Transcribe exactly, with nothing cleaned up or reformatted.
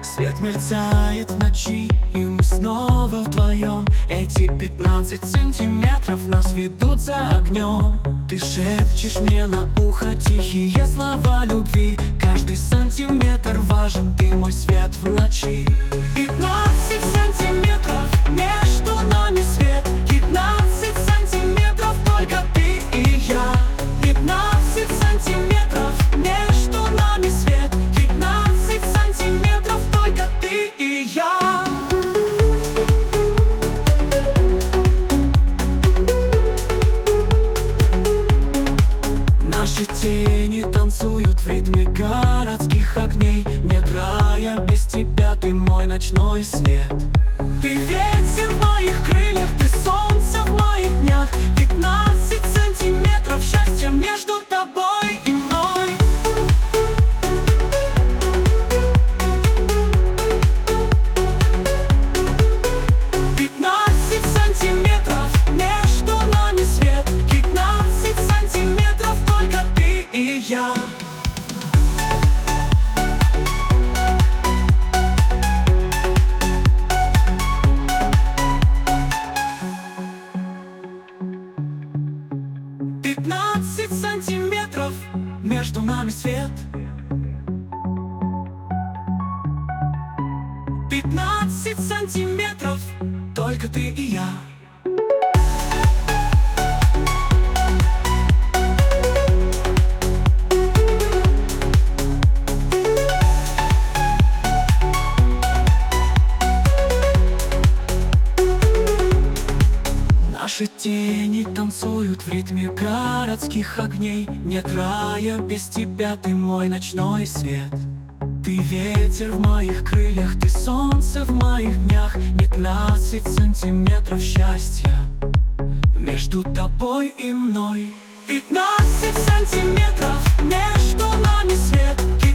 Свет мерцает в ночи, и мы снова вдвоем. Эти пятнадцать сантиметров нас ведут за огнем. Ты шепчешь мне на ухо тихие слова любви. Каждый сантиметр важен, ты мой свет в ночи. Пятнадцать сантиметров между нами свет. Пятнадцать сантиметров только ты и я. Пятнадцать сантиметров между нами свет. Пятнадцать сантиметров только ты и я. Наши тени танцуют в ритме городских огней. Нет рая без тебя, ты мой ночной свет. Ты ветер в моих крыльях, ты солнце в моих днях. Пятнадцать сантиметров счастья между тобой и мной. Пятнадцать сантиметров между нами свет. Пятнадцать сантиметров только ты и я. Пятнадцать сантиметров между нами свет. Пятнадцать сантиметров только ты и я. Наши тени танцуют в ритме городских огней. Нет рая без тебя, ты мой ночной свет. Ты ветер в моих крыльях, ты солнце в моих днях. Пятнадцать сантиметров счастья между тобой и мной. Пятнадцать сантиметров между нами свет.